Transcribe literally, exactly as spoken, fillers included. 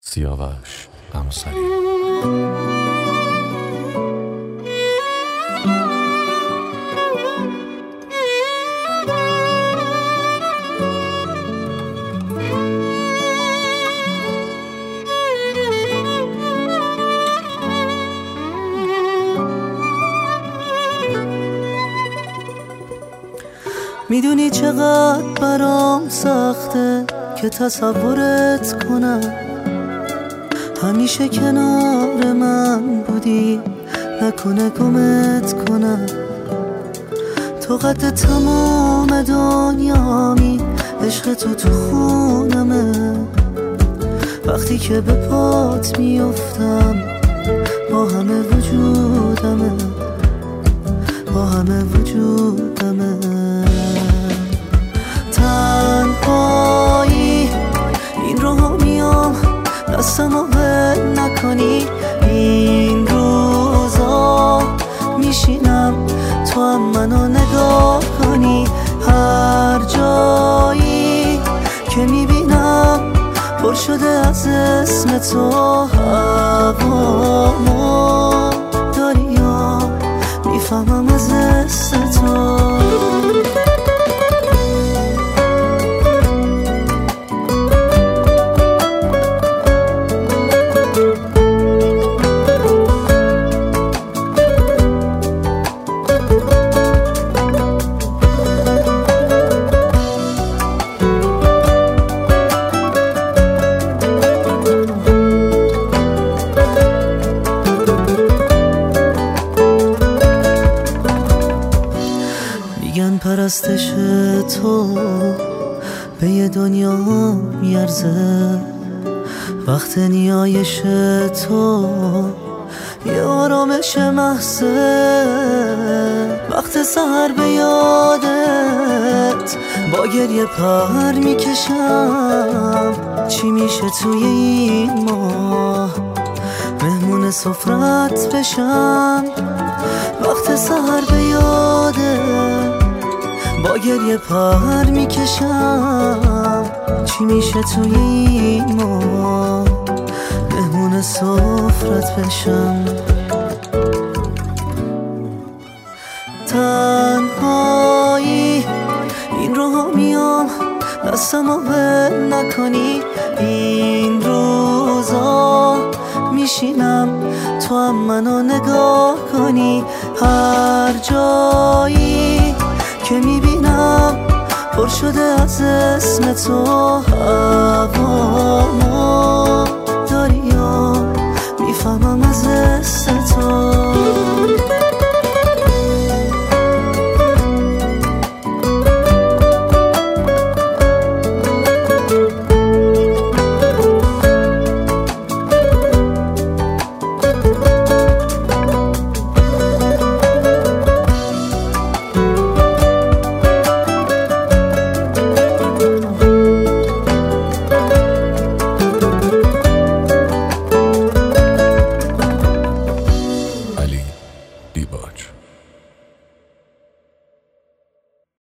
سیاوش قمصری. میدونی چقدر برام سخته که تصورت کنم، همیشه کنار من بودی، نکنه گمت کنم. تو قد تمام دنیامی، عشق تو تو خونمه. وقتی که به پات میافتم با همه وجودمه، با همه وجودمه. تنهایی این رو میام، دستمو ول نکنی. این روزا میشینم تو هم منو نگاه کنی. هر جایی که میبینم پر شده از اسم تو. هوامو داری یا میفهمم از حس تو. میگن پرستش تو به یه دنیا میارزه، وقت نیایش تو یه آرامش محضه. وقت سحر به یادت با گریه پر میکشم. چی میشه توی این ماه مهمون سفرت بشم. وقت سحر به یادت با گریه پر میکشم. چی میشه توی این ماه مهمون سفرت بشم. تنهایی این رو میام، دستمو ول نکنی. این روزا میشینم تو هم منو نگاه کنی. هر جایی که میبینم پر شده از اسم تو. هوا